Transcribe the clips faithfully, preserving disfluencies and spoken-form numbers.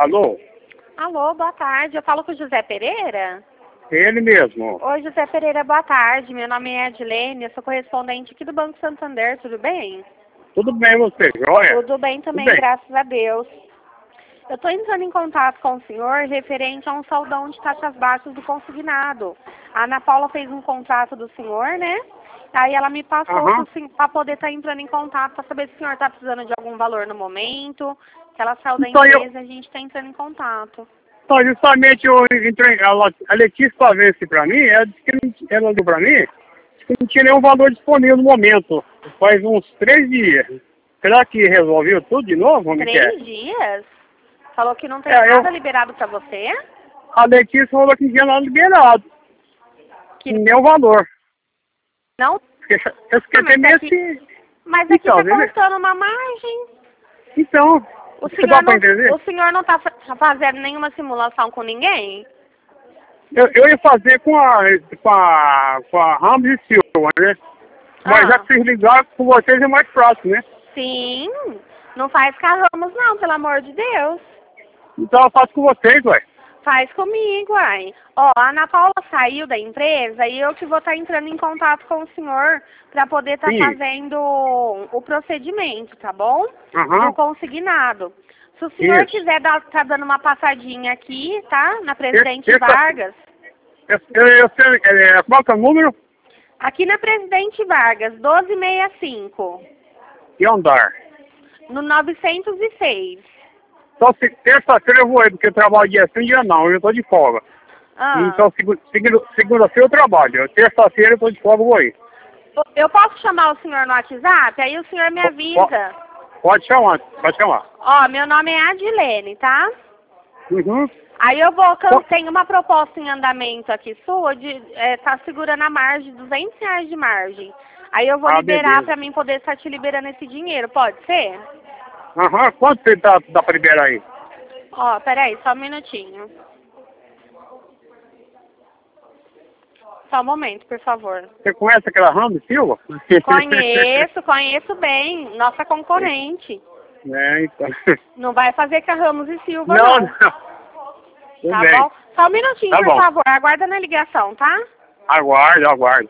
Alô? Alô, boa tarde. Eu falo com o José Pereira? Ele mesmo. Oi, José Pereira, boa tarde. Meu nome é Adilene, eu sou correspondente aqui do Banco Santander, tudo bem? Tudo bem você, joia? Tudo bem também, Tudo bem. graças a Deus. Eu estou entrando em contato com o senhor referente a um saldão de taxas baixas do consignado. A Ana Paula fez um contrato do senhor, né? Aí ela me passou Uhum. para poder estar entrando em contato, para saber se o senhor está precisando de algum valor no momento, que ela saiu da Então, eu, empresa e a gente está entrando em contato. então, justamente eu entrei, ela, a Letícia para isso para mim, ela disse que não, ela deu para mim, disse que não tinha nenhum valor disponível no momento. Faz uns três dias. Será que resolveu tudo de novo? Como é que é? Três dias? Falou que não tem É, nada eu, liberado para você? a Letícia falou que não tinha nada liberado. Que Nem valor. não? Porque eu fiquei Ah, até mas meio aqui, assim. mas aqui Então, tá ele- cortando uma margem. então, O você dá senhor para não, entender? o senhor não tá fa- fazendo nenhuma simulação com ninguém? Eu, eu ia fazer com a, com a, com a Ramos e Silva, né? Mas já Ah, que vocês ligaram com vocês é mais fácil, né? sim. Não faz carramos não, pelo amor de Deus. Então eu faço com vocês, ué. Faz comigo, ai. Ó, a Ana Paula saiu da empresa e eu que vou estar entrando em contato com o senhor para poder estar Sim. fazendo o procedimento, tá bom? Aham. Do consignado. Se o senhor Isso. quiser dar, tá dando uma passadinha aqui, tá? Na Presidente Esse- essa- Vargas. Eu, eu, eu sei, é, qual que é o número? Aqui na Presidente Vargas, doze sessenta e cinco. E andar. No novecentos e seis. Então, se, terça-feira eu vou aí, porque eu trabalho dia sim, dia não, eu tô de folga. Ah. Então, segu- segu- segunda-feira eu trabalho, terça-feira eu tô de folga, eu vou aí. Eu posso chamar o senhor no WhatsApp? Aí o senhor me Po- po- avisa. Pode chamar, pode chamar. Ó, meu nome é Adilene, tá? Uhum. Aí eu vou, can- Po- tem uma proposta em andamento aqui sua de é, tá segurando a margem, duzentos reais de margem. Aí eu vou Ah, liberar beleza. pra mim poder estar te liberando esse dinheiro, pode ser? Aham, quanto você dá, dá pra liberar aí? Ó, peraí, só um minutinho. Só um momento, por favor. Você conhece aquela Ramos Silva? Conheço, conheço bem, nossa concorrente. É, então. Não vai fazer com a Ramos e Silva, Não, não. não. Tudo Tá bem. bom? Só um minutinho, Tá por bom. favor. Aguarda na ligação, tá? Aguardo, aguardo.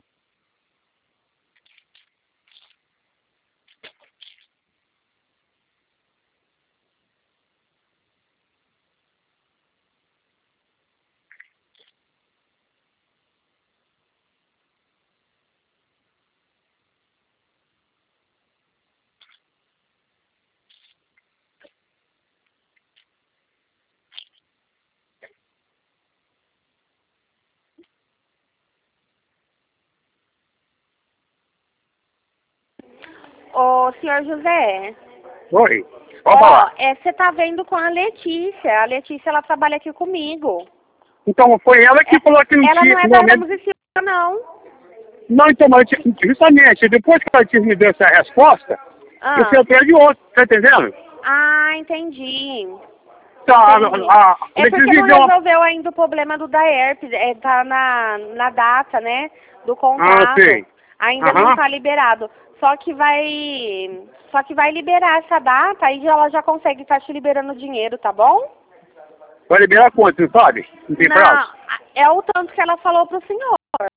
Ô, senhor José. Oi, pode Ó, falar. é, você tá vendo com a Letícia. A Letícia, ela trabalha aqui comigo. Então, foi ela que É, falou que não ela tinha... não é no da momento... Ramos e Silva, não. Não, então, mas eu tinha- justamente, depois que ela tinha me deu essa resposta, Ah, eu fui atrás de outro, tá entendendo? ah entendi. Tá, Entendi. a, a, a É Letícia porque me não deu uma... resolveu ainda o problema do DAERP. É, tá na, na data, né? Do contrato. Ah, sei. Ainda Aham. não tá liberado. Só que vai. Só que vai liberar essa data, aí ela já consegue estar te liberando o dinheiro, tá bom? Vai liberar quanto, não sabe? Não tem prazo? É o tanto que ela falou pro senhor.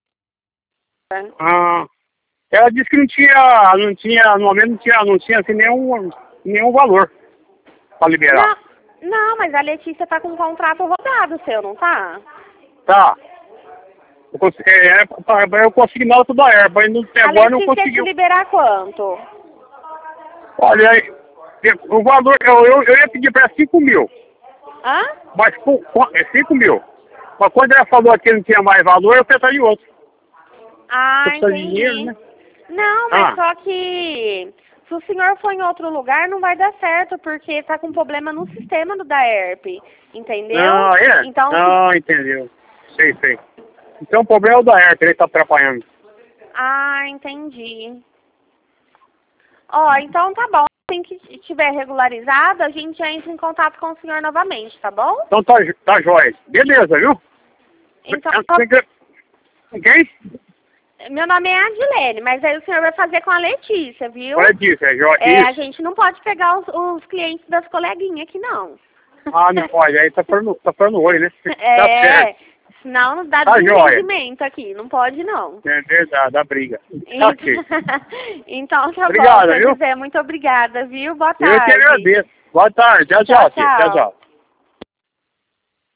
Ah, ela disse que não tinha, não tinha, no momento não tinha, não tinha assim, nenhum, nenhum valor para liberar. Não, não, mas a Letícia tá com um contrato rodado seu, não tá? Tá. Eu consegui, é, é, eu consegui nada tudo da erva, mas não- até A agora não Letícia ia te conseguiu. liberar quanto? Olha, aí, o valor, eu, eu, eu ia pedir para cinco mil, Hã? mas com, com, é cinco mil. Mas quando ela falou que não tinha mais valor, eu pensei em outro. Ah, Precisa de entendi. dinheiro, né? Não, mas Ah. só que se o senhor for em outro lugar, não vai dar certo, porque tá com problema no sistema do DAERP, entendeu? Ah, é? Então, Ah, entendeu. Sei, sei. Então o problema é o da Herta, ele tá atrapalhando. ah, entendi. Ó, então tá bom. Assim que estiver regularizado, a gente já entra em contato com o senhor novamente, tá bom? Então tá, tá jóia. Beleza, viu? Então, Tem que- Quem? meu nome é Adilene, mas aí o senhor vai fazer com a Letícia, viu? Olha disso, é jóia. É, a Isso. gente não pode pegar os, os clientes das coleguinhas aqui, não. Ah, não pode. Aí tá fora tá fora no olho, né? É, Tá certo. senão não dá Tá desentendimento aqui. Não pode, não. É verdade, dá briga. Então, Ok. então tá Obrigado, bom, seu viu? José. Muito obrigada, viu? Boa tarde. Eu que agradeço. Boa tarde. Tchau, Tchau, tchau. Tchau, tchau. tchau.